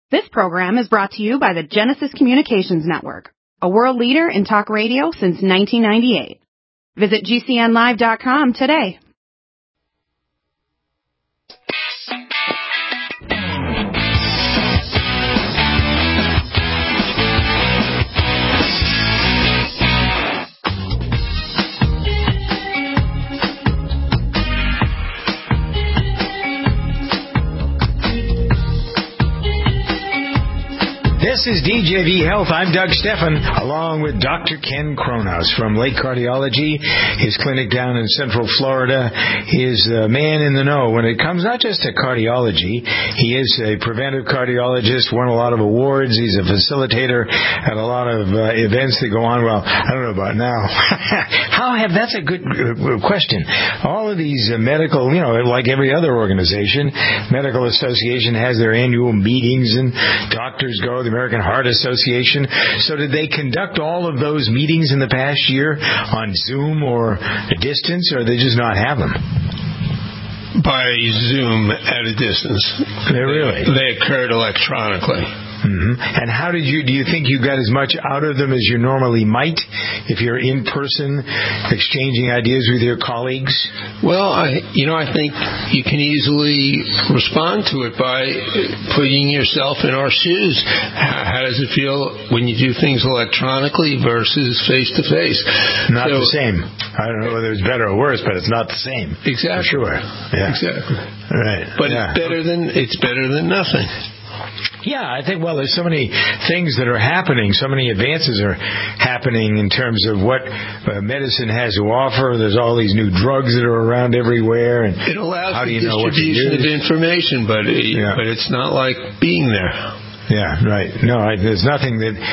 This program is brought to you by the Genesis Communications Network, a world leader in talk radio since 1998. Visit GCNlive.com today. This is DJV Health. I'm Doug Stephan, along with Dr. Ken Kronos from Lake Cardiology, his clinic down in Central Florida. He is the man in the know when it comes not just to cardiology. He is a preventive cardiologist, won a lot of awards. He's a facilitator at a lot of events that go on. Well, I don't know about now. That's a good question. All of these medical, like every other organization, medical association has their annual meetings and doctors go. The American Heart Association. So did they conduct all of those meetings in the past year on Zoom or a distance, or they just not have them? By Zoom at a distance. They occurred electronically. Mm-hmm. And how do you think you got as much out of them as you normally might if you're in person exchanging ideas with your colleagues? Well, I think you can easily respond to it by putting yourself in our shoes. How does it feel when you do things electronically versus face-to-face? Not the same. I don't know whether it's better or worse, but it's not the same. Exactly. For sure. Yeah. Exactly. Right. But it's better than nothing. Yeah, I think, there's so many things that are happening, so many advances are happening in terms of what medicine has to offer. There's all these new drugs that are around everywhere. And it allows the distribution of information, but it's not like being there. Yeah, right. No, there's nothing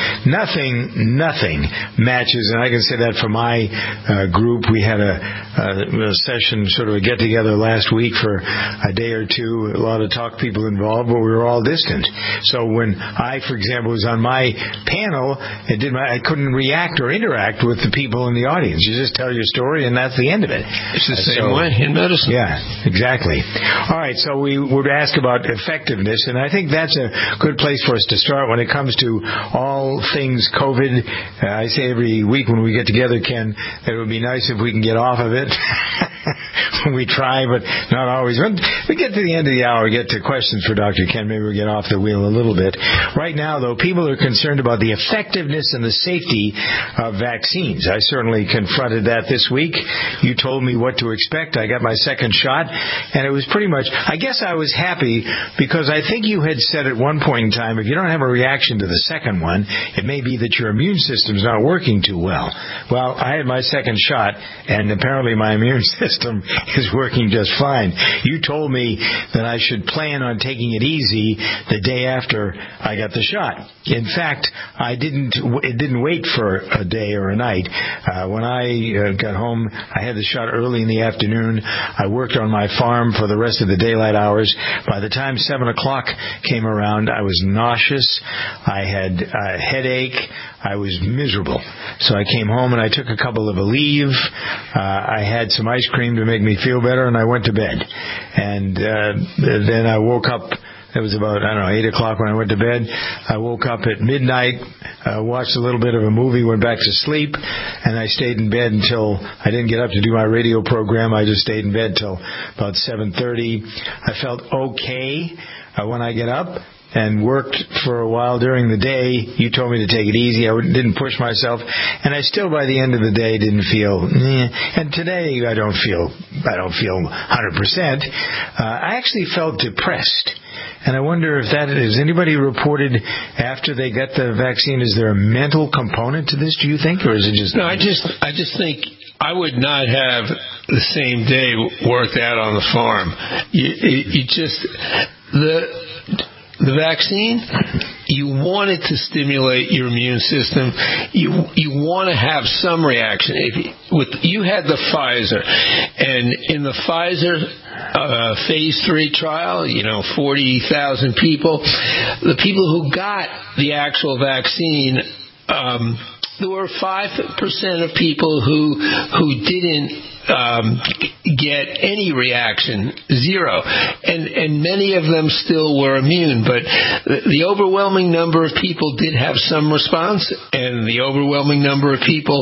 matches, and I can say that for my group. We had a session, sort of a get-together last week for a day or two, a lot of talk people involved, but we were all distant. So when I, for example, was on my panel, I couldn't react or interact with the people in the audience. You just tell your story, and that's the end of it. It's the same way in medicine. Yeah, exactly. All right, so we would ask about effectiveness, and I think that's a good place for us to start when it comes to all things COVID. I say every week when we get together, Ken, that it would be nice if we can get off of it. We try, but not always. When we get to the end of the hour, we get to questions for Dr. Ken. Maybe we'll get off the wheel a little bit. Right now, though, people are concerned about the effectiveness and the safety of vaccines. I certainly confronted that this week. You told me what to expect. I got my second shot, and it was pretty much, I guess I was happy because I think you had said at one point in time, if you don't have a reaction to the second one, it may be that your immune system's not working too well. Well, I had my second shot, and apparently my immune system is working just fine. You told me that I should plan on taking it easy the day after I got the shot. In fact, it didn't wait for a day or a night. When I got home, I had the shot early in the afternoon. I worked on my farm for the rest of the daylight hours. By the time 7 o'clock came around, I was nauseous. I had a headache. I was miserable. So I came home and I took a couple of leave. I had some ice cream to make me feel better, and I went to bed. And then I woke up. It was about, 8 o'clock when I went to bed. I woke up at midnight, watched a little bit of a movie, went back to sleep, and I stayed in bed until I didn't get up to do my radio program. I just stayed in bed till about 7:30. I felt okay when I get up, and worked for a while during the day. You told me to take it easy. I didn't push myself, and I still, by the end of the day, didn't feel. And today, I don't feel 100%. I actually felt depressed, and I wonder if that is anybody reported after they get the vaccine. Is there a mental component to this? Do you think, or is it just? No, I just think I would not have the same day worked out on the farm. The vaccine, you want it to stimulate your immune system. You want to have some reaction. You had the Pfizer, and in the Pfizer phase 3 trial, 40,000 people, the people who got the actual vaccine there were 5% of people who didn't get any reaction, zero, and many of them still were immune. But the overwhelming number of people did have some response, and the overwhelming number of people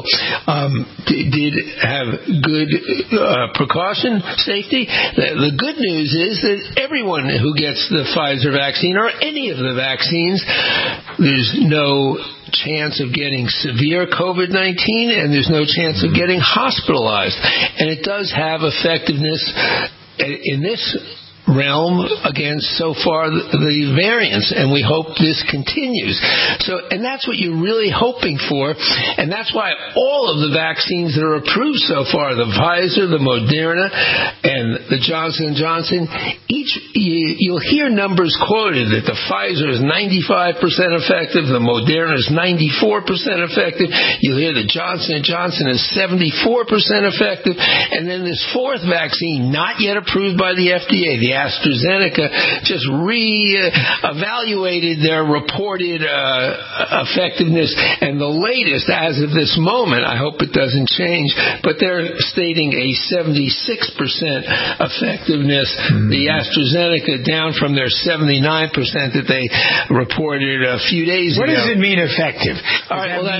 did have good precaution, safety. The good news is that everyone who gets the Pfizer vaccine or any of the vaccines, there's no chance of getting severe COVID-19, and there's no chance of getting hospitalized. And it does have effectiveness in this realm against so far the variants, and we hope this continues. And that's what you're really hoping for, and that's why all of the vaccines that are approved so far, the Pfizer, the Moderna, and the Johnson & Johnson, you'll hear numbers quoted that the Pfizer is 95% effective, the Moderna is 94% effective, you'll hear the Johnson & Johnson is 74% effective, and then this fourth vaccine, not yet approved by the FDA, the AstraZeneca, just re-evaluated their reported effectiveness, and the latest, as of this moment, I hope it doesn't change, but they're stating a 76% effectiveness. The AstraZeneca down from their 79% that they reported a few days ago. What does it mean effective? All right, well,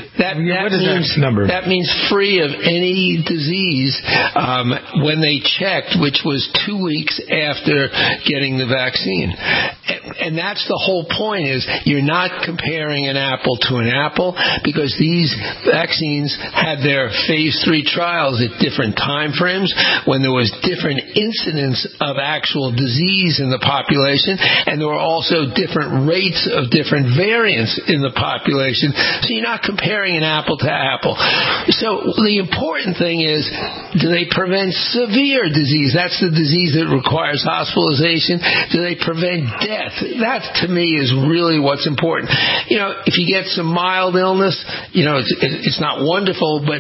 that means free of any disease when they checked, which was 2 weeks after getting the vaccine. And that's the whole point, is you're not comparing an apple to an apple, because these vaccines had their phase 3 trials at different time frames when there was different incidence of actual disease in the population, and there were also different rates of different variants in the population. So you're not comparing an apple to apple. So the important thing is, do they prevent severe disease? That's the disease that requires hospitalization. Do they prevent death? That, to me, is really what's important. If you get some mild illness, it's not wonderful, but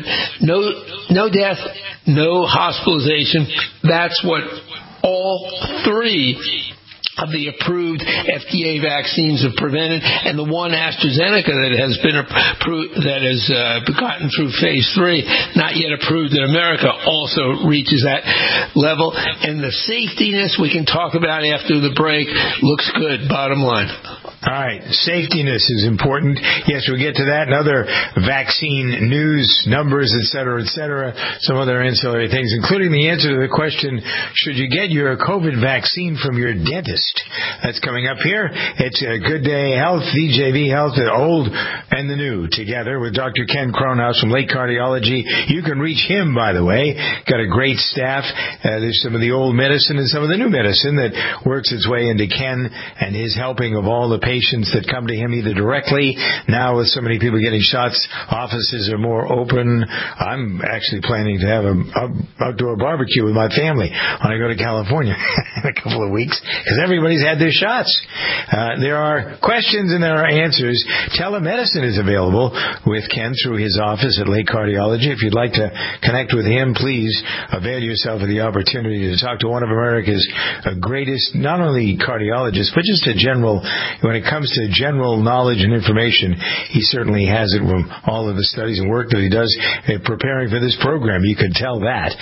no death, no hospitalization. That's what all three of the approved FDA vaccines have prevented, and the one AstraZeneca that has been approved, that has gotten through phase 3, not yet approved in America, also reaches that level. And the safetiness we can talk about after the break looks good, bottom line. All right, safetiness is important. Yes, we'll get to that and other vaccine news, numbers, et cetera, some other ancillary things, including the answer to the question, should you get your COVID vaccine from your dentist? That's coming up here. It's a Good Day Health, VJV Health, the old and the new, together with Dr. Ken Kronhaus from Lake Cardiology. You can reach him, by the way. Got a great staff. There's some of the old medicine and some of the new medicine that works its way into Ken and his helping of all the patients that come to him either directly. Now with so many people getting shots, offices are more open. I'm actually planning to have an outdoor barbecue with my family when I go to California in a couple of weeks, because everybody's had their shots. There are questions and there are answers. Telemedicine is available with Ken through his office at Lake Cardiology. If you'd like to connect with him, please avail yourself of the opportunity to talk to one of America's greatest, not only cardiologists, but just a general, when it comes to general knowledge and information, he certainly has it from all of the studies and work that he does preparing for this program. You could tell that.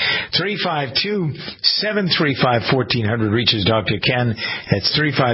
352-735-1400 reaches Dr. Ken. It's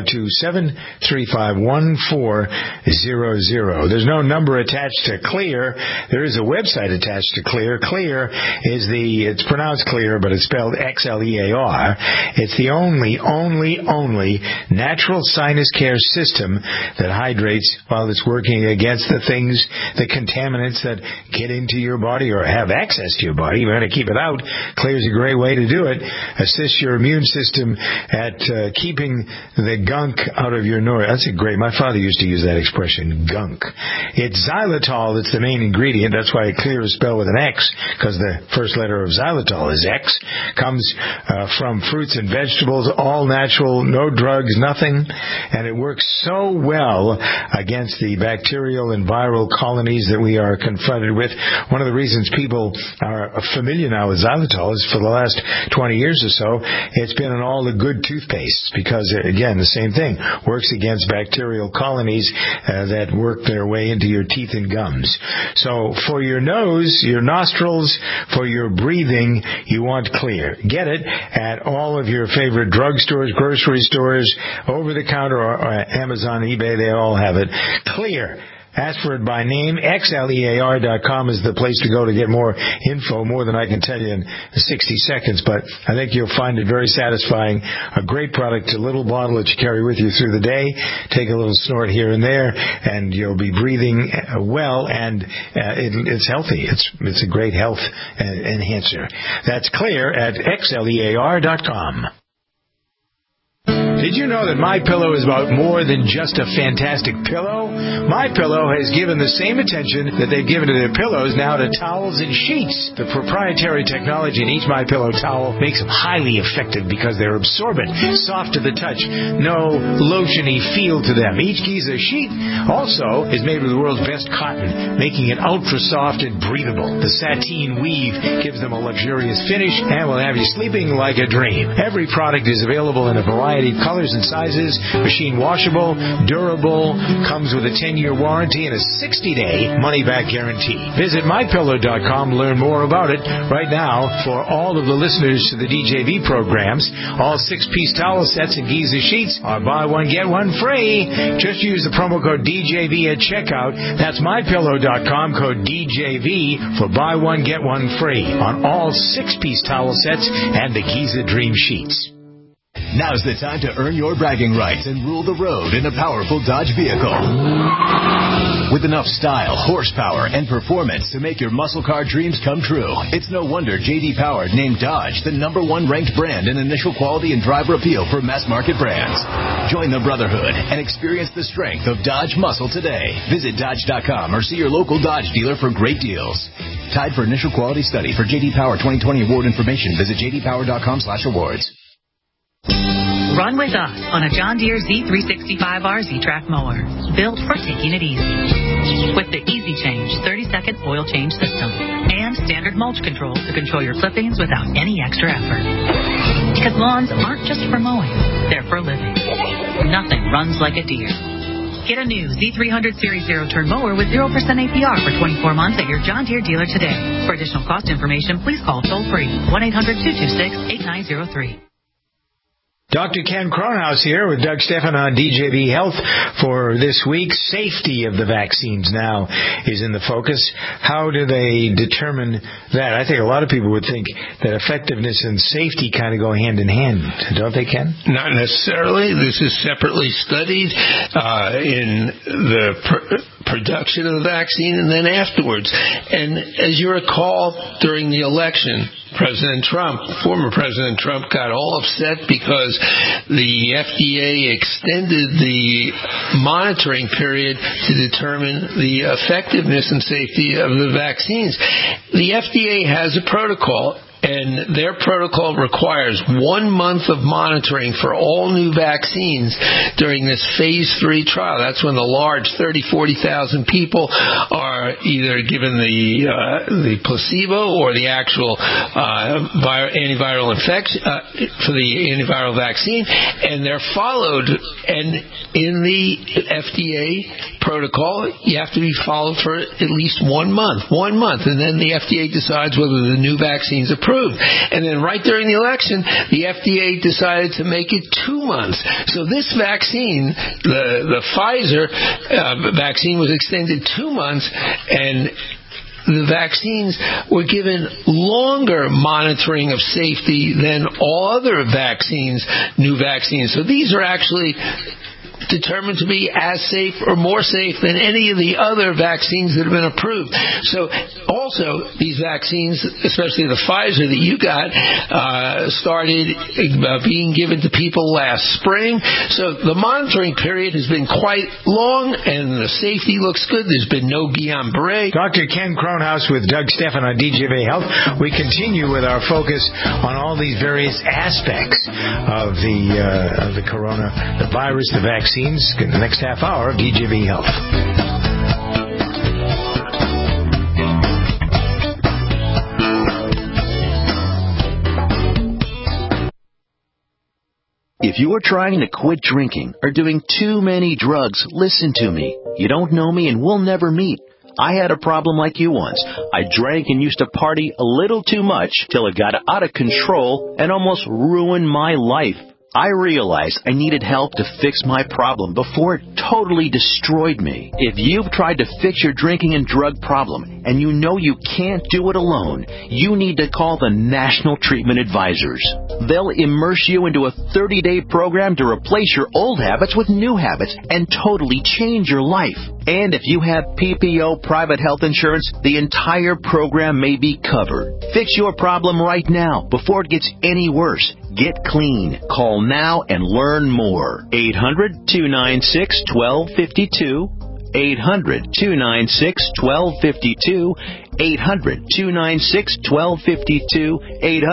352-735-1400. There's no number attached to Clear. There is a website attached to Clear. Clear is it's pronounced Clear, but it's spelled Xlear. It's the only natural sinus care system that hydrates while it's working against the things, the contaminants that get into your body or have access to your body. You want to keep it out. Clear's a great way to do it. Assist your immune system at keeping the gunk out of your nose. That's my father used to use that expression, gunk. It's xylitol that's the main ingredient. That's why Clear is spelled with an X, because the first letter of xylitol is X. Comes from fruits and vegetables, all natural, no drugs, nothing. And it works so so well against the bacterial and viral colonies that we are confronted with. One of the reasons people are familiar now with xylitol is for the last 20 years or so, it's been in all the good toothpastes because, again, the same thing, works against bacterial colonies that work their way into your teeth and gums. So for your nose, your nostrils, for your breathing, you want Clear. Get it at all of your favorite drugstores, grocery stores, over-the-counter, or Amazon, eBay, they all have it. Clear. Ask for it by name. XLEAR.com is the place to go to get more info, more than I can tell you in 60 seconds. But I think you'll find it very satisfying. A great product, a little bottle that you carry with you through the day. Take a little snort here and there, and you'll be breathing well, and it's healthy. It's a great health enhancer. That's Clear at XLEAR.com. Did you know that MyPillow is about more than just a fantastic pillow? MyPillow has given the same attention that they've given to their pillows now to towels and sheets. The proprietary technology in each MyPillow towel makes them highly effective because they're absorbent, soft to the touch, no lotiony feel to them. Each Giza sheet also is made with the world's best cotton, making it ultra soft and breathable. The sateen weave gives them a luxurious finish and will have you sleeping like a dream. Every product is available in a variety of colors and sizes, machine washable, durable, comes with a 10-year warranty and a 60-day money-back guarantee. Visit MyPillow.com to learn more about it. Right now, for all of the listeners to the DJV programs, all 6-piece towel sets and Giza sheets are buy one, get one free. Just use the promo code DJV at checkout. That's MyPillow.com, code DJV for buy one, get one free on all 6-piece towel sets and the Giza Dream Sheets. Now's the time to earn your bragging rights and rule the road in a powerful Dodge vehicle. With enough style, horsepower, and performance to make your muscle car dreams come true, it's no wonder J.D. Power named Dodge the #1 ranked brand in initial quality and driver appeal for mass market brands. Join the brotherhood and experience the strength of Dodge muscle today. Visit Dodge.com or see your local Dodge dealer for great deals. Tied for initial quality study. For J.D. Power 2020 award information, visit jdpower.com/awards. Run with us on a John Deere Z365R Z-Track mower, built for taking it easy. With the Easy Change 30-second oil change system and standard mulch control to control your clippings without any extra effort. Because lawns aren't just for mowing, they're for living. Nothing runs like a Deere. Get a new Z300 Series zero-turn mower with 0% APR for 24 months at your John Deere dealer today. For additional cost information, please call toll-free 1-800-226-8903. Dr. Ken Cronhaus here with Doug Stephan on DJV Health for this week. Safety of the vaccines now is in the focus. How do they determine that? I think a lot of people would think that effectiveness and safety kind of go hand in hand. Don't they, Ken? Not necessarily. This is separately studied in the production of the vaccine and then afterwards. And as you recall, during the election, former President Trump got all upset because the FDA extended the monitoring period to determine the effectiveness and safety of the vaccines. The FDA has a protocol, and their protocol requires 1 month of monitoring for all new vaccines during this phase 3 trial. That's when the large 40,000 people are either given the placebo or the actual antiviral infection for the antiviral vaccine, and they're followed. And in the FDA protocol, you have to be followed for at least 1 month. 1 month, and then the FDA decides whether the new vaccine's approved. And then right during the election, the FDA decided to make it 2 months. So this vaccine, the Pfizer vaccine, was extended 2 months, and the vaccines were given longer monitoring of safety than all other vaccines, new vaccines. So these are actually determined to be as safe or more safe than any of the other vaccines that have been approved. So all also, these vaccines, especially the Pfizer that you got, started being given to people last spring. So the monitoring period has been quite long, and the safety looks good. There's been no Guillain-Barré. Dr. Ken Kronhaus with Doug Stephan on DGV Health. We continue with our focus on all these various aspects of the corona, the virus, the vaccines, in the next half hour of DGV Health. If you are trying to quit drinking or doing too many drugs, listen to me. You don't know me and we'll never meet. I had a problem like you once. I drank and used to party a little too much till it got out of control and almost ruined my life. I realized I needed help to fix my problem before it totally destroyed me. If you've tried to fix your drinking and drug problem and you know you can't do it alone, you need to call the National Treatment Advisors. They'll immerse you into a 30-day program to replace your old habits with new habits and totally change your life. And if you have PPO private health insurance, the entire program may be covered. Fix your problem right now before it gets any worse. Get clean. Call now and learn more. 800-296-1252. 800-296-1252. 800-296-1252.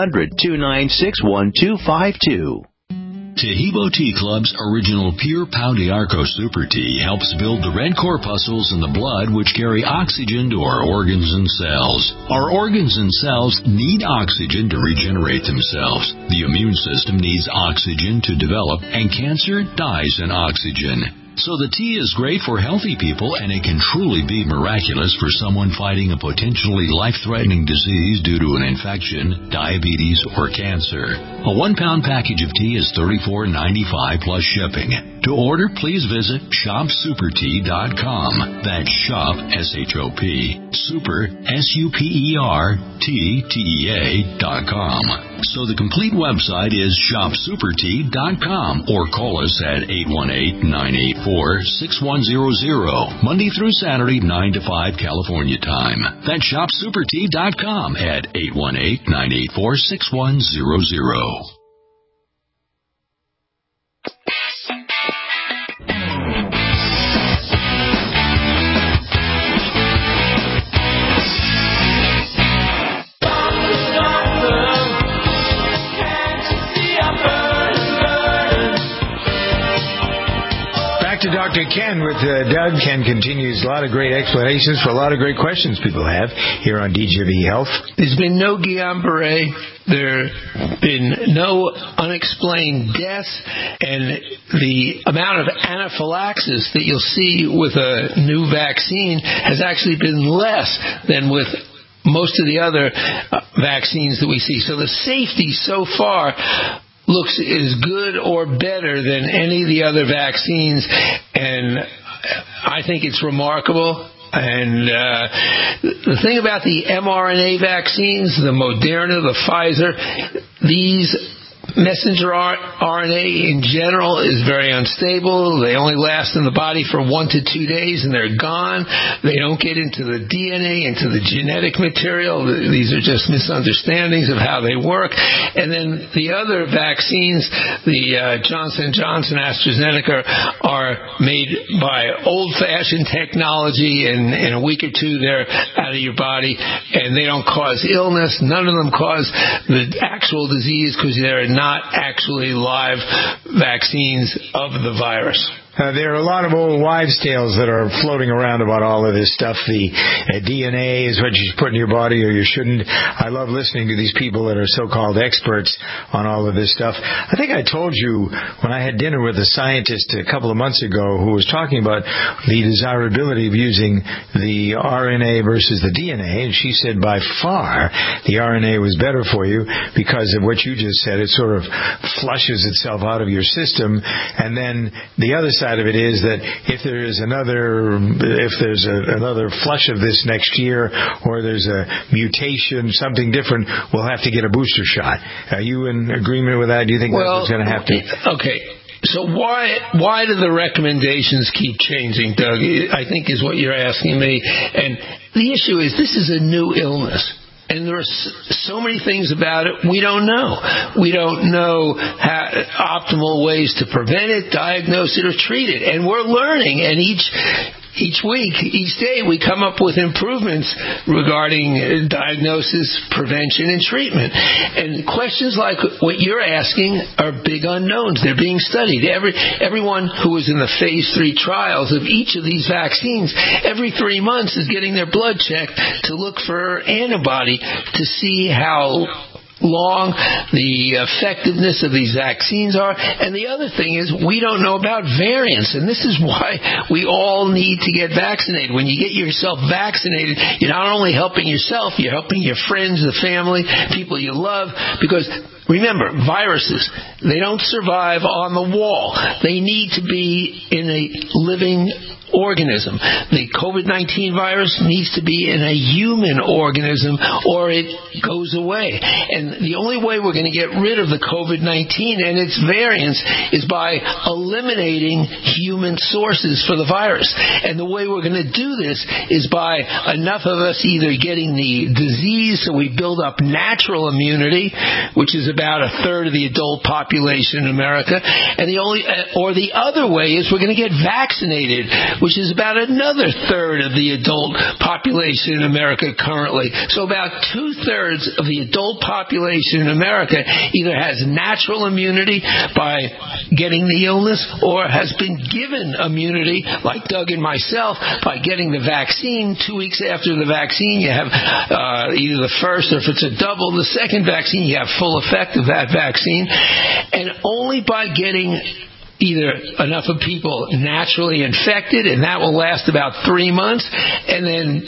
800-296-1252. Tahibo Tea Club's original Pure Pau d'Arco Super Tea helps build the red corpuscles in the blood which carry oxygen to our organs and cells. Our organs and cells need oxygen to regenerate themselves. The immune system needs oxygen to develop, and cancer dies in oxygen. So the tea is great for healthy people, and it can truly be miraculous for someone fighting a potentially life-threatening disease due to an infection, diabetes, or cancer. A 1-pound package of tea is $34.95 plus shipping. To order, please visit shopsupertea.com. That's shop, S-H-O-P, super, S-U-P-E-R-T-T-E-A.com. So the complete website is shopsupertea.com, or call us at 818-984-6100, Monday through Saturday, 9 to 5 California time. That's shopsupertea.com at 818-984-6100. To Dr. Ken with Doug. Ken continues. A lot of great explanations for a lot of great questions people have here on DGV Health. There's been no Guillain-Barré. There have been no unexplained deaths, and the amount of anaphylaxis that you'll see with a new vaccine has actually been less than with most of the other vaccines that we see. So the safety so far looks as good or better than any of the other vaccines, and I think it's remarkable. And the thing about the mRNA vaccines, the Moderna, the Pfizer, these messenger RNA in general is very unstable. They only last in the body for 1 to 2 days and they're gone. They don't get into the DNA, into the genetic material. These are just misunderstandings of how they work. And then the other vaccines, the Johnson & Johnson, AstraZeneca, are made by old-fashioned technology, and in a week or two they're out of your body, and they don't cause illness. None of them cause the actual disease because they're not actually live vaccines of the virus. There are a lot of old wives' tales that are floating around about all of this stuff. The DNA is what you put in your body or you shouldn't. I love listening to these people that are so-called experts on all of this stuff. I think I told you when I had dinner with a scientist a couple of months ago who was talking about the desirability of using the RNA versus the DNA, and she said by far the RNA was better for you because of what you just said. It sort of flushes itself out of your system, and then the other side of it is that if there's another flush of this next year, or there's a mutation, something different, we'll have to get a booster shot. Are you in agreement with that? Do you think that's what's going to have to? Okay. So why do the recommendations keep changing, Doug? I think is what you're asking me. And the issue is this is a new illness. And there are so many things about it we don't know. We don't know optimal ways to prevent it, diagnose it, or treat it. And we're learning. And each week, each day, we come up with improvements regarding diagnosis, prevention, and treatment. And questions like what you're asking are big unknowns. They're being studied. Everyone who was in the phase 3 trials of each of these vaccines, every 3 months is getting their blood checked to look for antibody to see how long the effectiveness of these vaccines are. And the other thing is we don't know about variants, and this is why we all need to get vaccinated. When you get yourself vaccinated, you're not only helping yourself, you're helping your friends, the family, people you love, because remember, viruses, they don't survive on the wall. They need to be in a living organism. The COVID-19 virus needs to be in a human organism or it goes away. And the only way we're going to get rid of the COVID-19 and its variants is by eliminating human sources for the virus. And the way we're going to do this is by enough of us either getting the disease so we build up natural immunity, which is about a third of the adult population in America, and the other way is we're going to get vaccinated, which is about another third of the adult population in America currently. So about 2/3 of the adult population in America either has natural immunity by getting the illness or has been given immunity, like Doug and myself, by getting the vaccine. 2 weeks after the vaccine, you have either the first, or if it's a double, the second vaccine, you have full effect of that vaccine. And only by getting either enough of people naturally infected, and that will last about 3 months, and then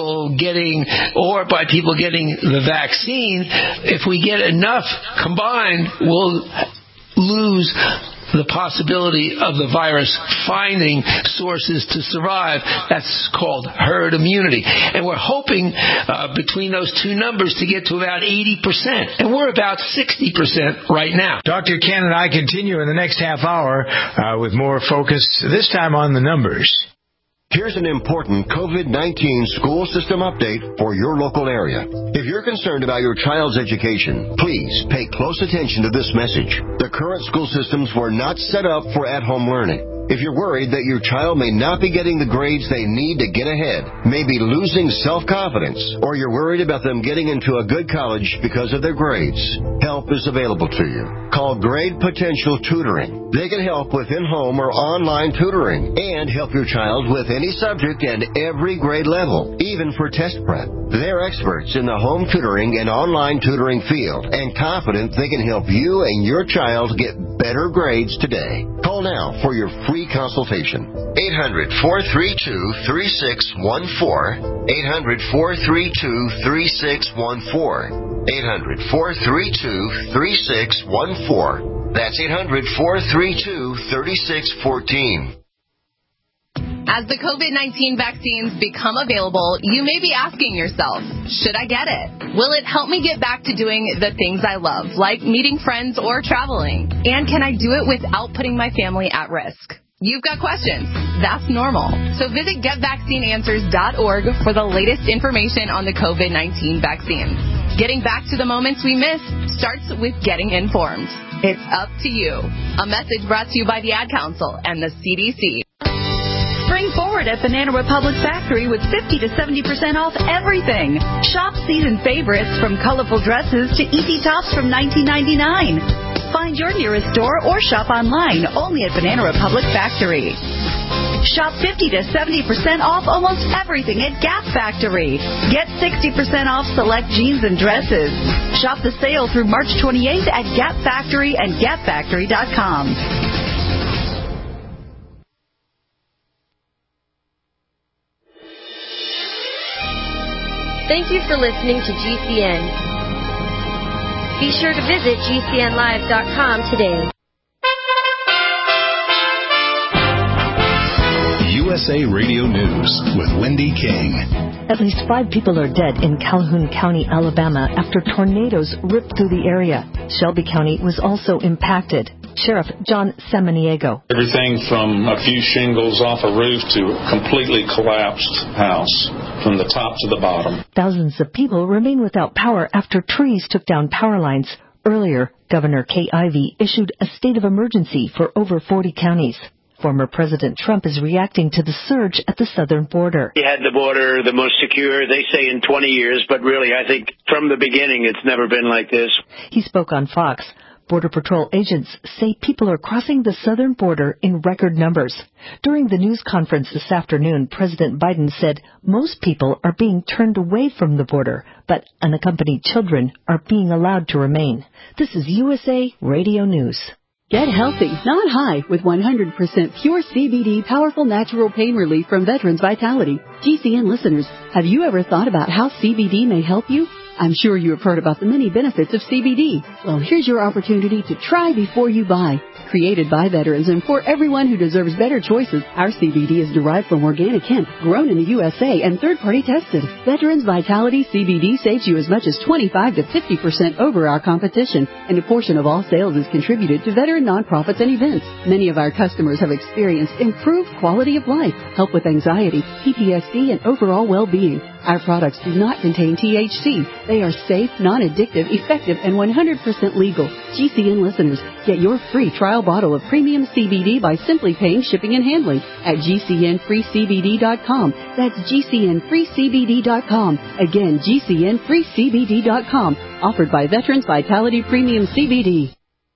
by people getting the vaccine, if we get enough combined, we'll lose the possibility of the virus finding sources to survive. That's called herd immunity. And we're hoping between those two numbers to get to about 80%. And we're about 60% right now. Dr. Ken and I continue in the next half hour with more focus, this time on the numbers. Here's an important COVID-19 school system update for your local area. If you're concerned about your child's education, please pay close attention to this message. The current school systems were not set up for at-home learning. If you're worried that your child may not be getting the grades they need to get ahead, maybe losing self-confidence, or you're worried about them getting into a good college because of their grades, help is available to you. Call Grade Potential Tutoring. They can help with in-home or online tutoring and help your child with any subject and every grade level, even for test prep. They're experts in the home tutoring and online tutoring field and confident they can help you and your child get better grades today. Call now for your free consultation. 800-432-3614. 800-432-3614. 800-432-3614. That's 800-432-3614. As the COVID-19 vaccines become available, you may be asking yourself, should I get it? Will it help me get back to doing the things I love, like meeting friends or traveling? And can I do it without putting my family at risk? You've got questions. That's normal. So visit GetVaccineAnswers.org for the latest information on the COVID-19 vaccines. Getting back to the moments we miss starts with getting informed. It's up to you. A message brought to you by the Ad Council and the CDC. Spring forward at Banana Republic Factory with 50 to 70% off everything. Shop season favorites from colorful dresses to easy tops from $19.99. Find your nearest store or shop online only at Banana Republic Factory. Shop 50 to 70% off almost everything at Gap Factory. Get 60% off select jeans and dresses. Shop the sale through March 28th at Gap Factory and GapFactory.com. Thank you for listening to GCN. Be sure to visit GCNlive.com today. USA Radio News with Wendy King. At least 5 people are dead in Calhoun County, Alabama, after tornadoes ripped through the area. Shelby County was also impacted. Sheriff John Samaniego. Everything from a few shingles off a roof to a completely collapsed house from the top to the bottom. Thousands of people remain without power after trees took down power lines. Earlier, Governor Kay Ivey issued a state of emergency for over 40 counties. Former President Trump is reacting to the surge at the southern border. He had the border the most secure, they say, in 20 years, but really I think from the beginning it's never been like this. He spoke on Fox. Border Patrol agents say people are crossing the southern border in record numbers. During the news conference this afternoon, President Biden said most people are being turned away from the border, but unaccompanied children are being allowed to remain. This is USA Radio News. Get healthy, not high, with 100% pure CBD powerful natural pain relief from Veterans Vitality. GCN listeners, have you ever thought about how CBD may help you? I'm sure you have heard about the many benefits of CBD. Well, here's your opportunity to try before you buy. Created by veterans and for everyone who deserves better choices, our CBD is derived from organic hemp, grown in the USA and third-party tested. Veterans Vitality CBD saves you as much as 25 to 50% over our competition, and a portion of all sales is contributed to veteran nonprofits and events. Many of our customers have experienced improved quality of life, help with anxiety, PTSD, and overall well-being. Our products do not contain THC. They are safe, non-addictive, effective, and 100% legal. GCN listeners, get your free trial bottle of premium CBD by simply paying shipping and handling at GCNFreeCBD.com. That's GCNFreeCBD.com. Again, GCNFreeCBD.com. Offered by Veterans Vitality Premium CBD.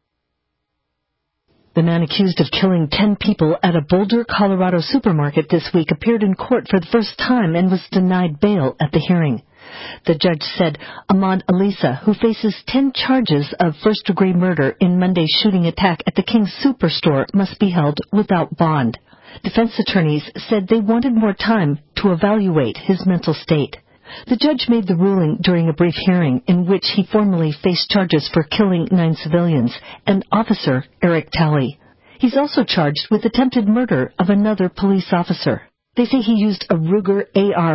The man accused of killing 10 people at a Boulder, Colorado supermarket this week appeared in court for the first time and was denied bail at the hearing. The judge said Ahmad Alisa, who faces 10 charges of first-degree murder in Monday's shooting attack at the King's Superstore, must be held without bond. Defense attorneys said they wanted more time to evaluate his mental state. The judge made the ruling during a brief hearing in which he formally faced charges for killing 9 civilians and Officer Eric Talley. He's also charged with attempted murder of another police officer. They say he used a Ruger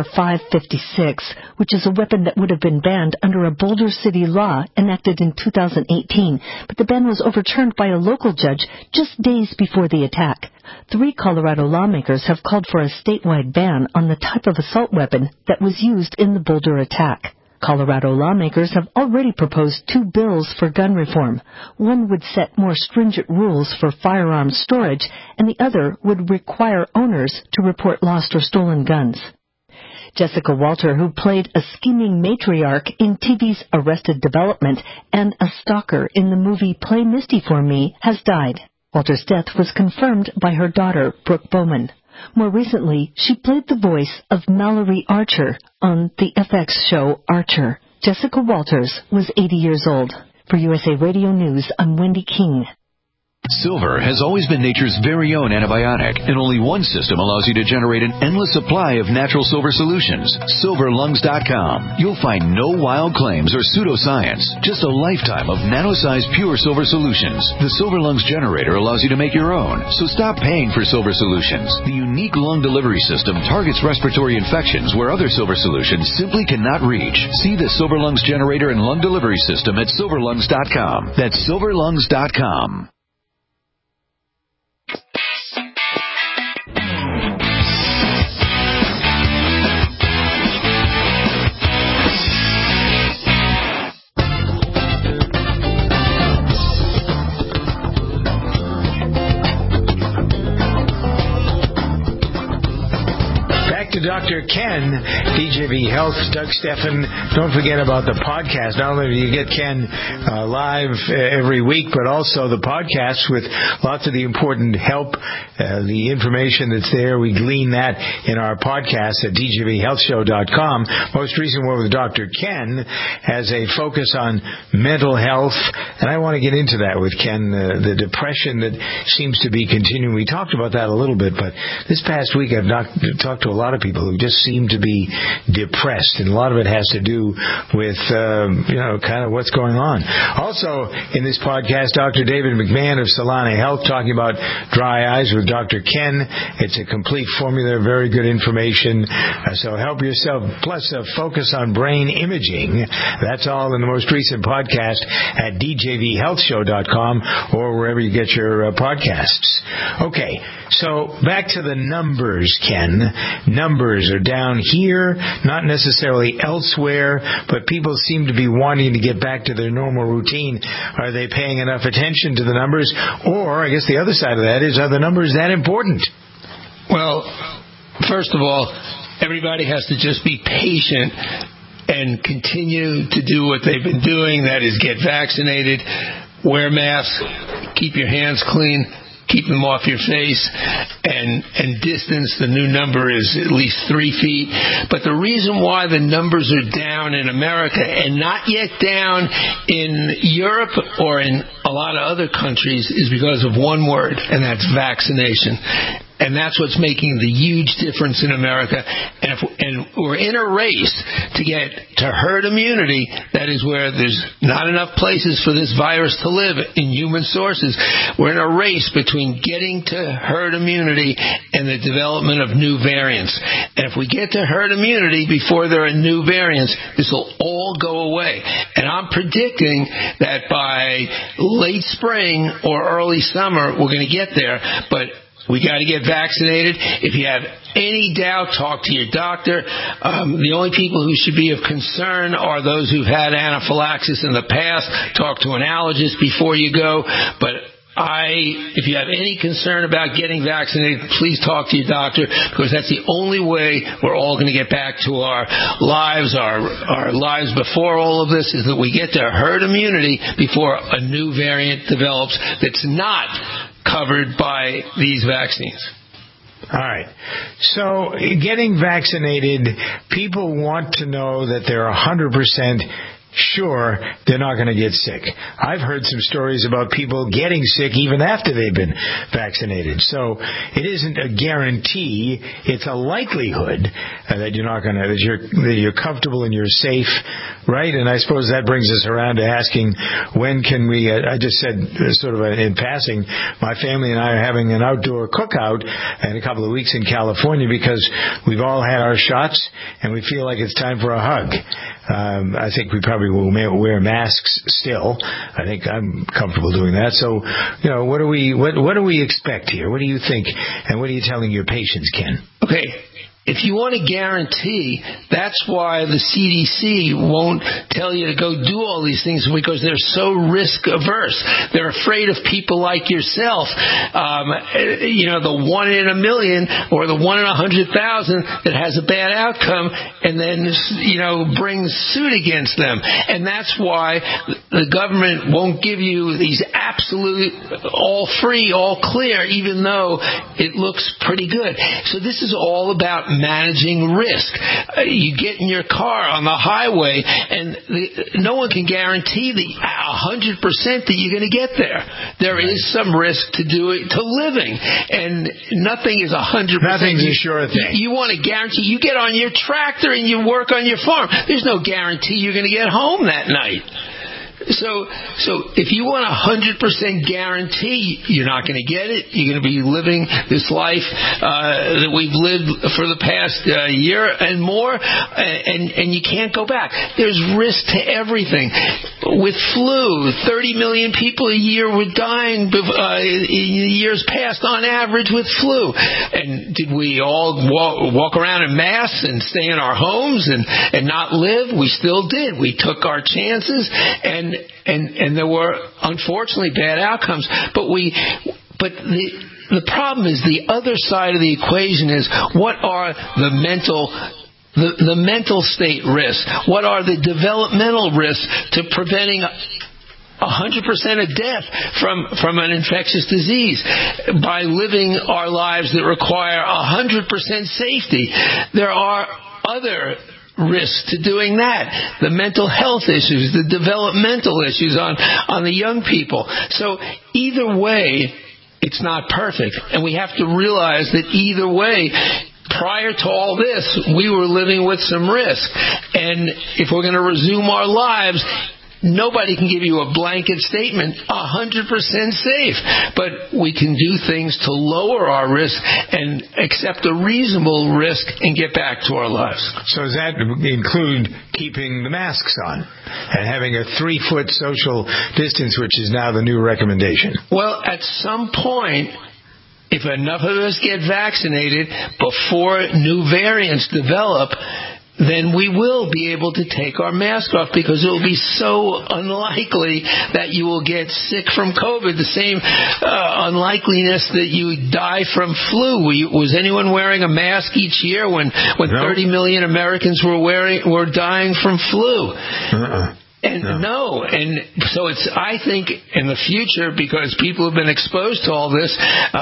AR-556, which is a weapon that would have been banned under a Boulder City law enacted in 2018, but the ban was overturned by a local judge just days before the attack. 3 Colorado lawmakers have called for a statewide ban on the type of assault weapon that was used in the Boulder attack. Colorado lawmakers have already proposed 2 bills for gun reform. One would set more stringent rules for firearms storage, and the other would require owners to report lost or stolen guns. Jessica Walter, who played a scheming matriarch in TV's Arrested Development and a stalker in the movie Play Misty for Me, has died. Walter's death was confirmed by her daughter, Brooke Bowman. More recently, she played the voice of Mallory Archer on the FX show Archer. Jessica Walters was 80 years old. For USA Radio News, I'm Wendy King. Silver has always been nature's very own antibiotic, and only one system allows you to generate an endless supply of natural silver solutions. SilverLungs.com. You'll find no wild claims or pseudoscience, just a lifetime of nano-sized pure silver solutions. The Silver Lungs generator allows you to make your own, so stop paying for silver solutions. The unique lung delivery system targets respiratory infections where other silver solutions simply cannot reach. See the Silver Lungs generator and lung delivery system at SilverLungs.com. That's SilverLungs.com. To Dr. Ken, DJV Health, Doug Steffen. Don't forget about the podcast. Not only do you get Ken live every week, but also the podcast with lots of the important help, the information that's there. We glean that in our podcast at djvhealthshow.com. Most recent one with Dr. Ken has a focus on mental health, and I want to get into that with Ken, the depression that seems to be continuing. We talked about that a little bit, but this past week I've talked to a lot of of people who just seem to be depressed, and a lot of it has to do with, kind of what's going on. Also, in this podcast, Dr. David McMahon of Solana Health talking about dry eyes with Dr. Ken. It's a complete formula, very good information. So help yourself. Plus, focus on brain imaging. That's all in the most recent podcast at djvhealthshow.com or wherever you get your podcasts. Okay, so back to the numbers, Ken. Numbers are down here, not necessarily elsewhere, but people seem to be wanting to get back to their normal routine. Are they paying enough attention to the numbers? Or, I guess the other side of that is, are the numbers that important? Well, first of all, everybody has to just be patient and continue to do what they've been doing. That is, get vaccinated, wear masks, keep your hands clean, keep them off your face, and distance. The new number is at least 3 feet. But the reason why the numbers are down in America and not yet down in Europe or in a lot of other countries is because of one word, and that's vaccination. And that's what's making the huge difference in America. And we're in a race to get to herd immunity. That is where there's not enough places for this virus to live in human sources. We're in a race between getting to herd immunity and the development of new variants. And if we get to herd immunity before there are new variants, this will all go away. And I'm predicting that by late spring or early summer, we're going to get there. But we got to get vaccinated. If you have any doubt, talk to your doctor. The only people who should be of concern are those who've had anaphylaxis in the past. Talk to an allergist before you go. But if you have any concern about getting vaccinated, please talk to your doctor, because that's the only way we're all going to get back to our lives. Our lives before all of this is that we get to herd immunity before a new variant develops that's not covered by these vaccines. All right. So getting vaccinated, people want to know that they're 100% sure they're not going to get sick. I've heard some stories about people getting sick even after they've been vaccinated. So it isn't a guarantee. It's a likelihood that you're not going to, that you're comfortable and you're safe, right? And I suppose that brings us around to asking, when can we, I just said sort of in passing, my family and I are having an outdoor cookout in a couple of weeks in California because we've all had our shots and we feel like it's time for a hug. I think we probably will wear masks still. I think I'm comfortable doing that. So, what do we expect here? What do you think? And what are you telling your patients, Ken? Okay. If you want a guarantee, that's why the CDC won't tell you to go do all these things, because they're so risk averse. They're afraid of people like yourself, the 1 in a million or the 1 in 100,000 that has a bad outcome and then, brings suit against them. And that's why the government won't give you these absolute, all free, all clear, even though it looks pretty good. So this is all about managing risk. You get in your car on the highway, and no one can guarantee the 100% that you're going to get there. There is some risk to living, and nothing is 100%. Nothing's a sure thing. You want a guarantee. You get on your tractor and you work on your farm. There's no guarantee you're going to get home that night. So if you want a 100% guarantee, you're not going to get it. You're going to be living this life that we've lived for the past year and more, and you can't go back. There's risk to everything. With flu, 30 million people a year were dying in years past on average with flu. And did we all walk around in masks and stay in our homes and not live? We still did. We took our chances, and there were unfortunately bad outcomes. But the problem is the other side of the equation is, what are the mental state risks? What are the developmental risks to preventing 100% of death from an infectious disease by living our lives that require 100% safety? There are other risks to doing that. The mental health issues, the developmental issues on the young people. So either way, it's not perfect. And we have to realize that either way, prior to all this, we were living with some risk. And if we're going to resume our lives, nobody can give you a blanket statement, 100% safe. But we can do things to lower our risk and accept a reasonable risk and get back to our lives. So does that include keeping the masks on and having a 3-foot social distance, which is now the new recommendation? Well, at some point, if enough of us get vaccinated before new variants develop, then we will be able to take our mask off, because it will be so unlikely that you will get sick from COVID. The same unlikeliness that you die from flu. Was anyone wearing a mask each year when 30 million Americans were dying from flu? And no. And so I think in the future, because people have been exposed to all this,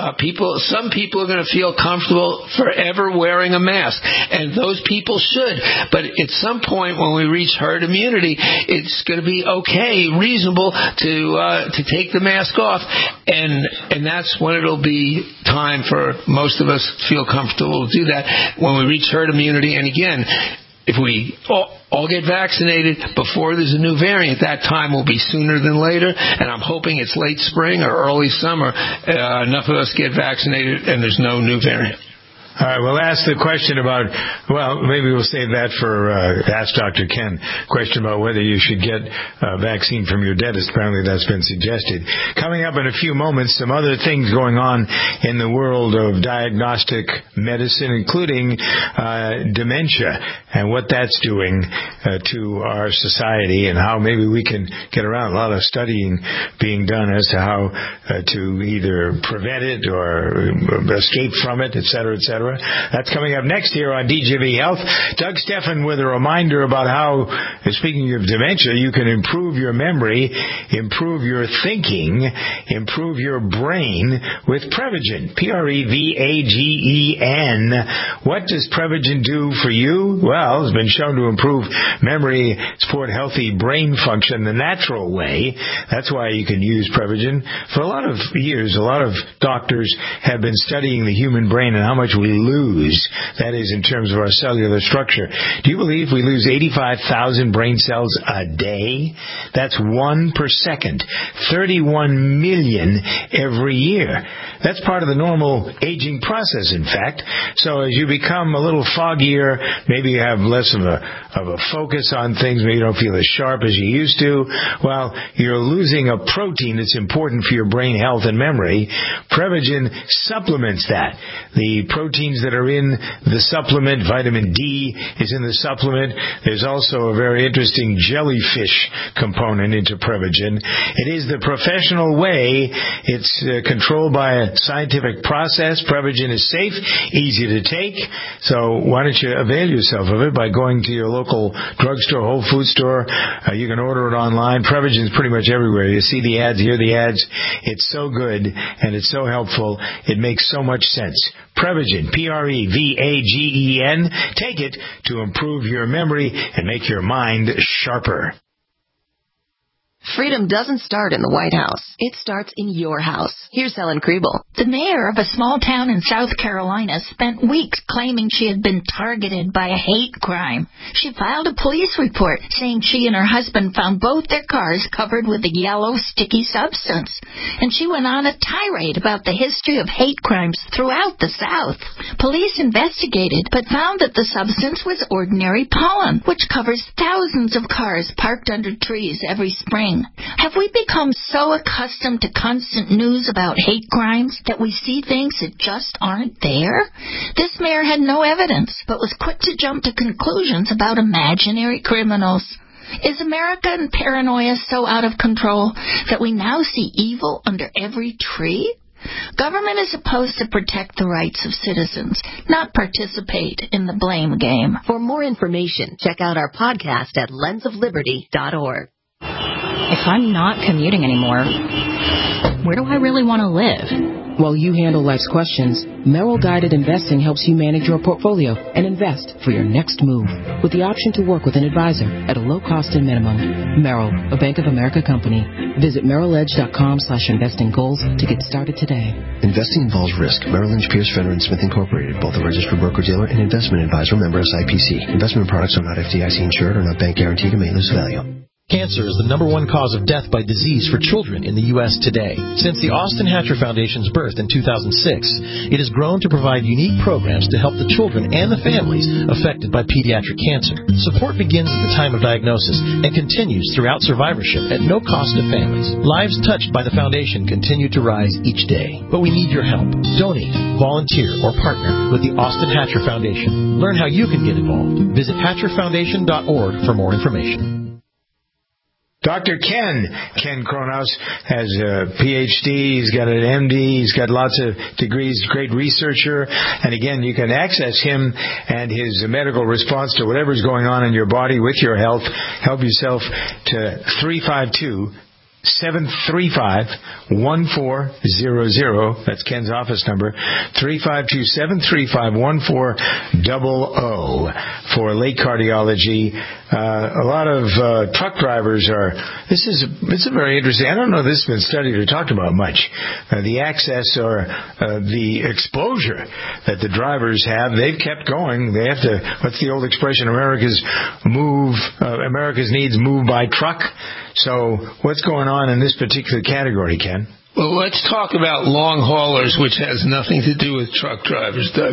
some people are going to feel comfortable forever wearing a mask, and those people should. But at some point when we reach herd immunity, it's going to be reasonable to take the mask off, and that's when it'll be time for most of us to feel comfortable to do that, when we reach herd immunity. And again, if we all get vaccinated before there's a new variant, that time will be sooner than later, and I'm hoping it's late spring or early summer. Enough of us get vaccinated and there's no new variant. All right, we'll ask the question about, maybe we'll save that for Ask Dr. Ken, question about whether you should get a vaccine from your dentist. Apparently that's been suggested. Coming up in a few moments, some other things going on in the world of diagnostic medicine, including dementia and what that's doing to our society, and how maybe we can get around. A lot of studying being done as to how to either prevent it or escape from it, et cetera, et cetera. That's coming up next here on DGV Health. Doug Steffen with a reminder about how, speaking of dementia, you can improve your memory, improve your thinking, improve your brain with Prevagen. Prevagen. What does Prevagen do for you? Well, it's been shown to improve memory, support healthy brain function the natural way. That's why you can use Prevagen. For a lot of years, a lot of doctors have been studying the human brain and how much we lose, that is, in terms of our cellular structure. Do you believe we lose 85,000 brain cells a day? That's 1 per second. 31 million every year. That's part of the normal aging process, in fact. So as you become a little foggier, maybe you have less of a focus on things, maybe you don't feel as sharp as you used to, well, you're losing a protein that's important for your brain health and memory. Prevagen supplements that. The proteins that are in the supplement, vitamin D is in the supplement. There's also a very interesting jellyfish component into Prevagen. It is the professional way. It's controlled by a scientific process. Prevagen is safe, easy to take. So why don't you avail yourself of it by going to your local drugstore, Whole Food store. You can order it online. Prevagen is pretty much everywhere. You see the ads, hear the ads. It's so good and it's so helpful. It makes so much sense. Prevagen, Prevagen. Take it to improve your memory and make your mind sharper. Freedom doesn't start in the White House. It starts in your house. Here's Helen Kriebel. The mayor of a small town in South Carolina spent weeks claiming she had been targeted by a hate crime. She filed a police report saying she and her husband found both their cars covered with a yellow sticky substance. And she went on a tirade about the history of hate crimes throughout the South. Police investigated but found that the substance was ordinary pollen, which covers thousands of cars parked under trees every spring. Have we become so accustomed to constant news about hate crimes that we see things that just aren't there? This mayor had no evidence, but was quick to jump to conclusions about imaginary criminals. Is American paranoia so out of control that we now see evil under every tree? Government is supposed to protect the rights of citizens, not participate in the blame game. For more information, check out our podcast at lensofliberty.org. If I'm not commuting anymore, where do I really want to live? While you handle life's questions, Merrill Guided Investing helps you manage your portfolio and invest for your next move with the option to work with an advisor at a low cost and minimum. Merrill, a Bank of America company. Visit merrilledge.com/investing goals to get started today. Investing involves risk. Merrill Lynch, Pierce, Fenner & Smith Incorporated, both a registered broker-dealer and investment advisor, member SIPC. Investment products are not FDIC insured or not bank guaranteed and may lose value. Cancer is the number one cause of death by disease for children in the U.S. today. Since the Austin Hatcher Foundation's birth in 2006, it has grown to provide unique programs to help the children and the families affected by pediatric cancer. Support begins at the time of diagnosis and continues throughout survivorship at no cost to families. Lives touched by the foundation continue to rise each day. But we need your help. Donate, volunteer, or partner with the Austin Hatcher Foundation. Learn how you can get involved. Visit hatcherfoundation.org for more information. Dr. Ken Kronhaus has a PhD, he's got an MD, he's got lots of degrees, great researcher, and again, you can access him and his medical response to whatever's going on in your body with your health. Help yourself to 352-735-1400. That's Ken's office number. 352-735-1400 for late cardiology. A lot of truck drivers are. This is very interesting. I don't know if this has been studied or talked about much. The access or the exposure that the drivers have. They've kept going. They have to. What's the old expression? America's needs move by truck. So what's going on in this particular category, Ken? Well, let's talk about long haulers, which has nothing to do with truck drivers, Doug.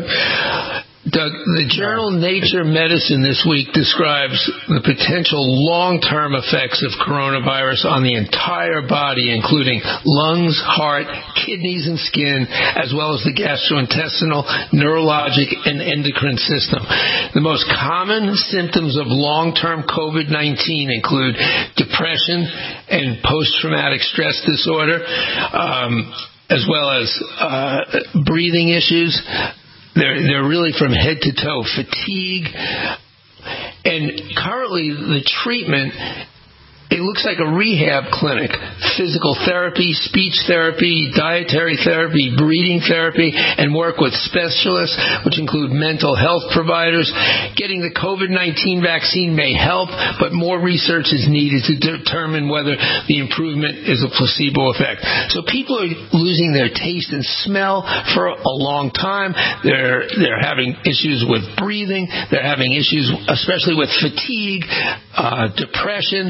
The journal Nature Medicine this week describes the potential long-term effects of coronavirus on the entire body, including lungs, heart, kidneys, and skin, as well as the gastrointestinal, neurologic, and endocrine system. The most common symptoms of long-term COVID-19 include depression and post-traumatic stress disorder, as well as breathing issues. They're really from head to toe. Fatigue. And currently the treatment, it looks like a rehab clinic. Physical therapy, speech therapy, dietary therapy, breathing therapy, and work with specialists, which include mental health providers. Getting the COVID-19 vaccine may help, but more research is needed to determine whether the improvement is a placebo effect. So people are losing their taste and smell for a long time. They're having issues with breathing. They're having issues, especially with fatigue, depression.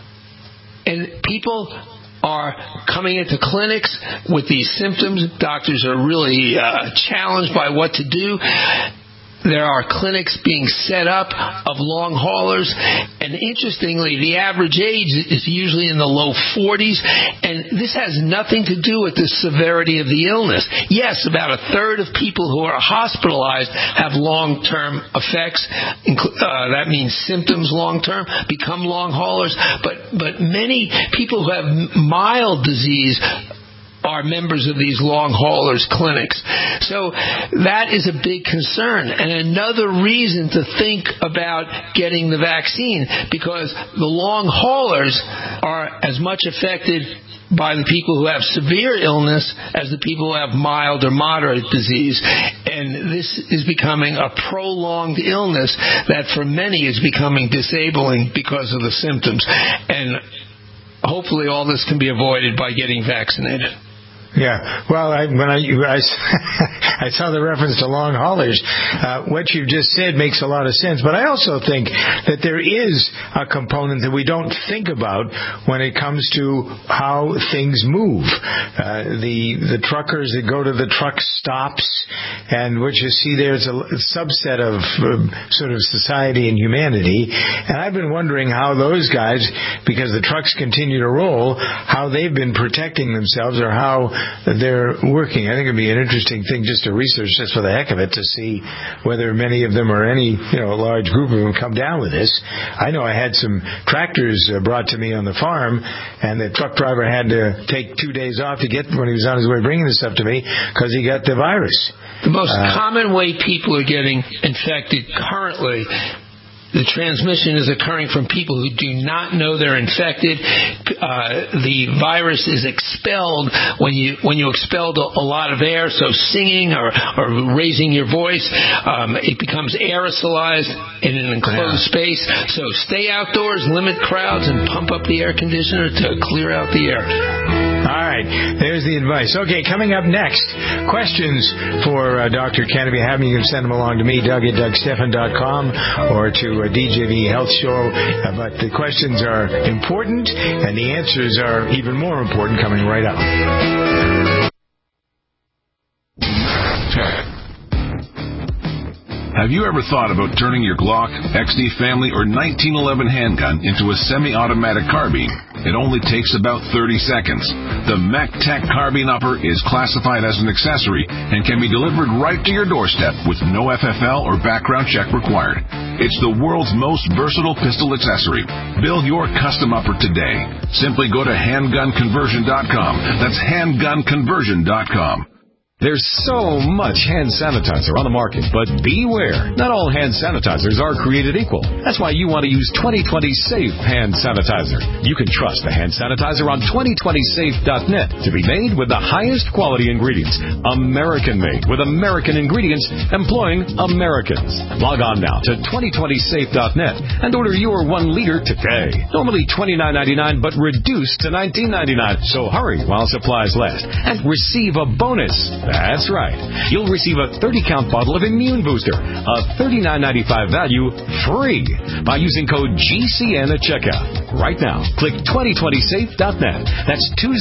And people are coming into clinics with these symptoms. Doctors are really challenged by what to do. There are clinics being set up of long haulers, and interestingly, the average age is usually in the low 40s, and this has nothing to do with the severity of the illness. Yes, about a third of people who are hospitalized have long-term effects. That means symptoms long-term, become long haulers, but many people who have mild disease are members of these long haulers clinics. So that is a big concern, and another reason to think about getting the vaccine, because the long haulers are as much affected by the people who have severe illness as the people who have mild or moderate disease. And this is becoming a prolonged illness that for many is becoming disabling because of the symptoms. And hopefully all this can be avoided by getting vaccinated. Yeah, well, when I saw the reference to long haulers, what you just said makes a lot of sense. But I also think that there is a component that we don't think about when it comes to how things move. The truckers that go to the truck stops, and what you see there is a subset of sort of society and humanity. And I've been wondering how those guys, because the trucks continue to roll, how they've been protecting themselves or how they're working. I think it'd be an interesting thing just to research just for the heck of it to see whether many of them or any large group of them come down with this. I know I had some tractors brought to me on the farm, and the truck driver had to take 2 days off to get when he was on his way bringing the stuff to me because he got the virus. The most common way people are getting infected currently the transmission is occurring from people who do not know they're infected. The virus is expelled when you expelled a lot of air, so singing or raising your voice, it becomes aerosolized in an enclosed space. So stay outdoors, limit crowds, and pump up the air conditioner to clear out the air. All right, there's the advice. Okay, coming up next, questions for Dr. Ken. If you have them, you can send them along to me, Doug at DougStephan.com, or to DJV Health Show. But the questions are important, and the answers are even more important coming right up. Have you ever thought about turning your Glock, XD Family, or 1911 handgun into a semi-automatic carbine? It only takes about 30 seconds. The MacTac Carbine Upper is classified as an accessory and can be delivered right to your doorstep with no FFL or background check required. It's the world's most versatile pistol accessory. Build your custom upper today. Simply go to handgunconversion.com. That's handgunconversion.com. There's so much hand sanitizer on the market, but beware. Not all hand sanitizers are created equal. That's why you want to use 2020 Safe Hand Sanitizer. You can trust the hand sanitizer on 2020safe.net to be made with the highest quality ingredients. American-made with American ingredients employing Americans. Log on now to 2020safe.net and order your 1 liter today. Normally $29.99, but reduced to $19.99. So hurry while supplies last and receive a bonus. That's right. You'll receive a 30-count bottle of Immune Booster, a $39.95 value, free by using code GCN at checkout. Right now, click 2020safe.net. That's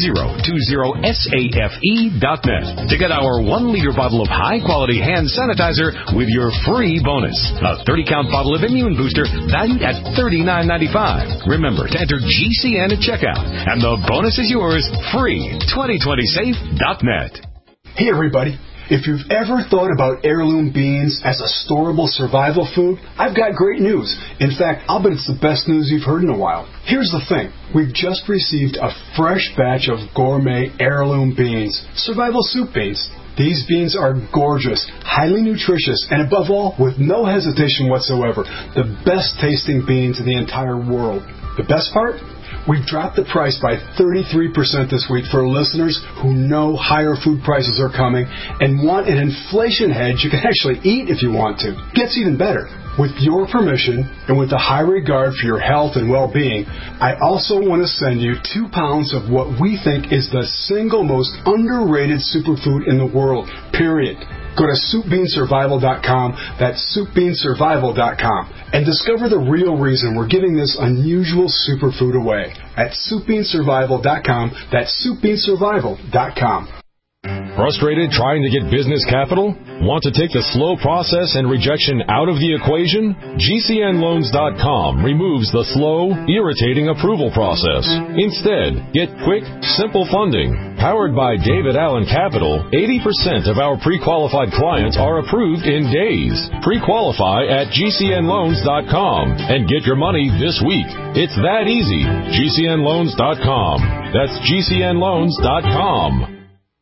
2020safe.net to get our 1 liter bottle of high-quality hand sanitizer with your free bonus. A 30-count bottle of Immune Booster valued at $39.95. Remember to enter GCN at checkout, and the bonus is yours, free. 2020safe.net. Hey everybody, if you've ever thought about heirloom beans as a storable survival food, I've got great news. In fact, I'll bet it's the best news you've heard in a while. Here's the thing. We've just received a fresh batch of gourmet heirloom beans, survival soup beans. These beans are gorgeous, highly nutritious, and above all, with no hesitation whatsoever, the best tasting beans in the entire world. The best part? We've dropped the price by 33% this week for listeners who know higher food prices are coming and want an inflation hedge you can actually eat if you want to. Gets even better. With your permission and with a high regard for your health and well-being, I also want to send you 2 pounds of what we think is the single most underrated superfood in the world, period. Go to SoupBeanSurvival.com, that's SoupBeanSurvival.com, and discover the real reason we're giving this unusual superfood away at SoupBeanSurvival.com, that's SoupBeanSurvival.com. Frustrated trying to get business capital? Want to take the slow process and rejection out of the equation? GCNLoans.com removes the slow, irritating approval process. Instead, get quick, simple funding. Powered by David Allen Capital, 80% of our pre-qualified clients are approved in days. Pre-qualify at GCNLoans.com and get your money this week. It's that easy. GCNLoans.com. That's GCNLoans.com.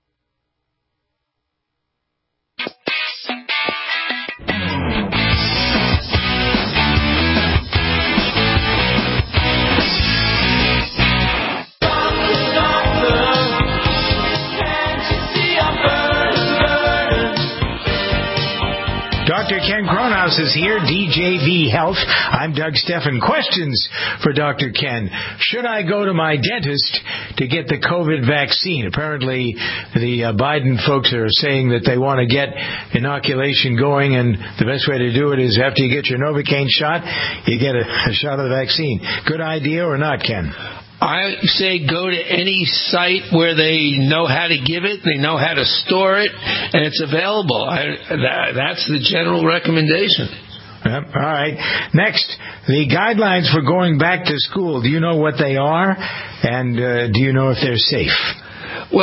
Dr. Ken Cronhaus is here, DJV Health. I'm Doug Stephan. Questions for Dr. Ken. Should I go to my dentist to get the COVID vaccine? Apparently, the Biden folks are saying that they want to get inoculation going, and the best way to do it is after you get your Novocaine shot, you get a shot of the vaccine. Good idea or not, Ken? I say go to any site where they know how to give it, they know how to store it, and it's available. That's the general recommendation. Yep. All right. Next, the guidelines for going back to school. Do you know what they are? And do you know if they're safe? Well,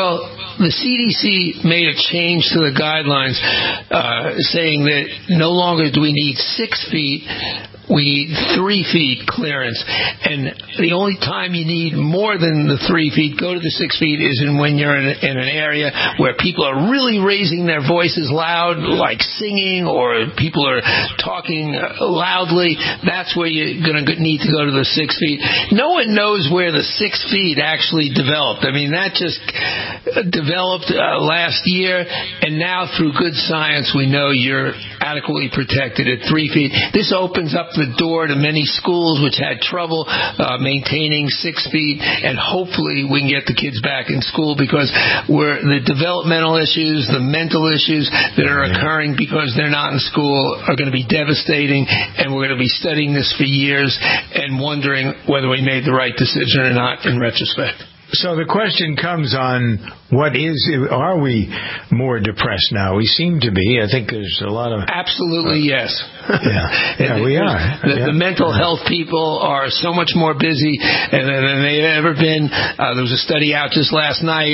the CDC made a change to the guidelines saying that no longer do we need 6 feet, we need 3 feet clearance. And the only time you need more than the 3 feet, go to the 6 feet, is when you're in an area where people are really raising their voices loud, like singing, or people are talking loudly. That's where you're going to need to go to the 6 feet. No one knows where the 6 feet actually developed. I mean, that just developed last year, and now through good science, we know you're adequately protected at 3 feet. This opens up the door to many schools which had trouble maintaining 6 feet, and hopefully we can get the kids back in school, because the developmental issues, the mental issues that are occurring because they're not in school are going to be devastating, and we're going to be studying this for years and wondering whether we made the right decision or not in retrospect. So the question comes on are we more depressed now? We seem to be. I think there's a lot of... Absolutely, yes. Yeah, we are. The mental health people are so much more busy than they've ever been. There was a study out just last night.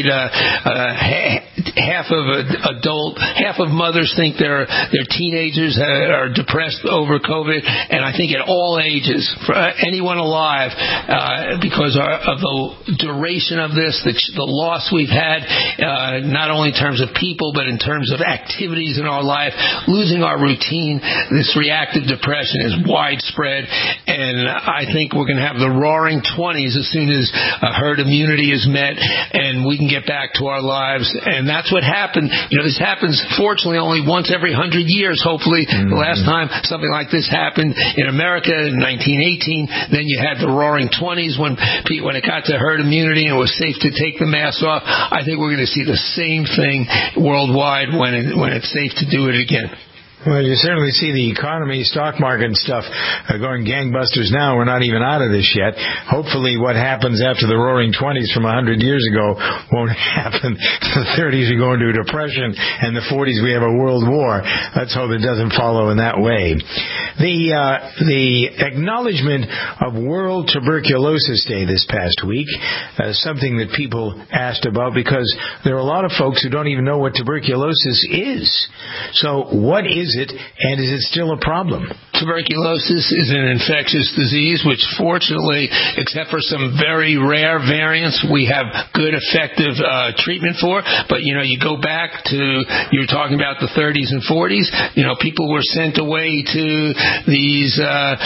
Half of mothers think their teenagers are depressed over COVID, and I think at all ages, for anyone alive, because of the duration of this, the loss we've had, not only in terms of people, but in terms of activities in our life, losing our routine. This reactive depression is widespread, and I think we're going to have the roaring 20s as soon as herd immunity is met and we can get back to our lives. And that's what happened. This happens, fortunately, only once every 100 years, hopefully. The last time something like this happened in America in 1918, then you had the roaring 20s when it got to herd immunity and it was safe to take the mask off. I think we're going to see the same thing worldwide when it's safe to do it again. Well, you certainly see the economy, stock market and stuff going gangbusters now. We're not even out of this yet. Hopefully what happens after the roaring 20s from 100 years ago won't happen. The 30s we go into a depression, and the 40s we have a world war. Let's hope it doesn't follow in that way. The acknowledgement of World Tuberculosis Day this past week, something that people asked about, because there are a lot of folks who don't even know what tuberculosis is. So what is it, and is it still a problem? Tuberculosis is an infectious disease which, fortunately, except for some very rare variants, we have good, effective treatment for. But, you go back to, you were talking about the 30s and 40s, people were sent away to these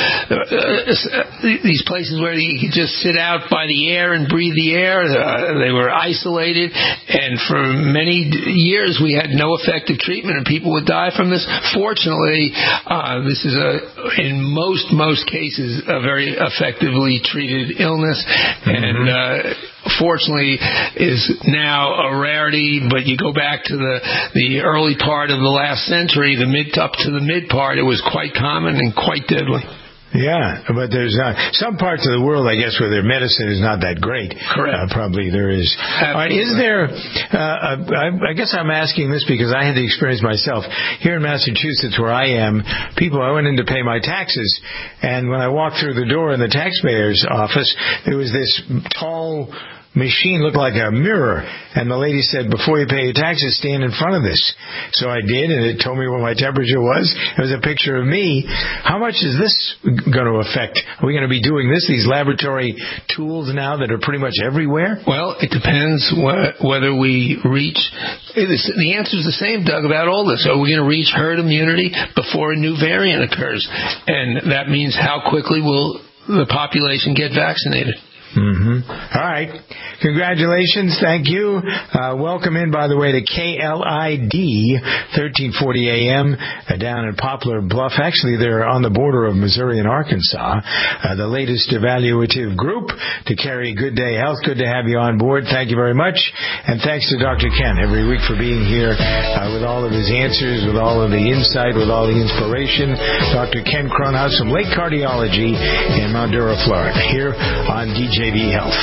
places where you could just sit out by the air and breathe the air. They were isolated, and for many years we had no effective treatment, and people would die from this. Fortunately, this is in most cases a very effectively treated illness, and fortunately is now a rarity. But you go back to the early part of the last century, up to the mid part, it was quite common and quite deadly. Yeah, but there's some parts of the world, I guess, where their medicine is not that great. Correct. Probably there is. Is there, I guess I'm asking this because I had the experience myself. Here in Massachusetts, where I am, I went in to pay my taxes, and when I walked through the door in the taxpayer's office, there was this tall machine, looked like a mirror, and the lady said, before you pay your taxes, stand in front of this. So I did, and it told me what my temperature was. It was a picture of me. How much is this going to affect? Are we going to be doing these laboratory tools now that are pretty much everywhere? Well, it depends whether we reach... The answer is the same, Doug, about all this. Are we going to reach herd immunity before a new variant occurs? And that means how quickly will the population get vaccinated? All right. Congratulations. Thank you. Welcome in, by the way, to KLID 1340 AM down in Poplar Bluff. Actually, they're on the border of Missouri and Arkansas. The latest evaluative group to carry Good Day Health. Good to have you on board. Thank you very much. And thanks to Dr. Ken every week for being here with all of his answers, with all of the insight, with all the inspiration. Dr. Ken Cronhaus from Lake Cardiology in Mount Dora, Florida, here on DJV Health.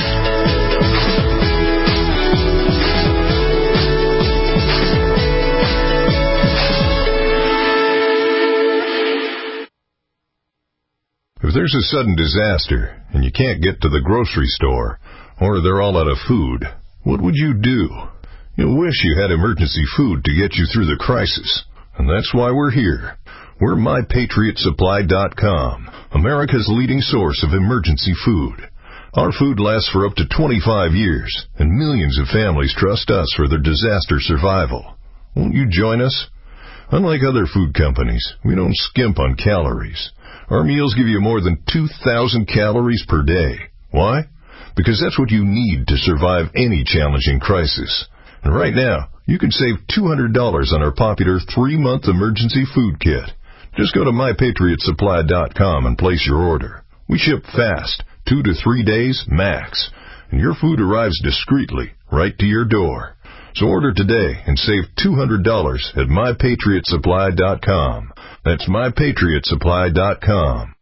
If there's a sudden disaster and you can't get to the grocery store, or they're all out of food, what would you do? You'll wish you had emergency food to get you through the crisis. And that's why we're here. We're MyPatriotSupply.com, America's leading source of emergency food. Our food lasts for up to 25 years, and millions of families trust us for their disaster survival. Won't you join us? Unlike other food companies, we don't skimp on calories. Our meals give you more than 2,000 calories per day. Why? Because that's what you need to survive any challenging crisis. And right now, you can save $200 on our popular 3-month emergency food kit. Just go to MyPatriotSupply.com and place your order. We ship fast, 2 to 3 days max, and your food arrives discreetly right to your door. So order today and save $200 at MyPatriotSupply.com. That's MyPatriotSupply.com.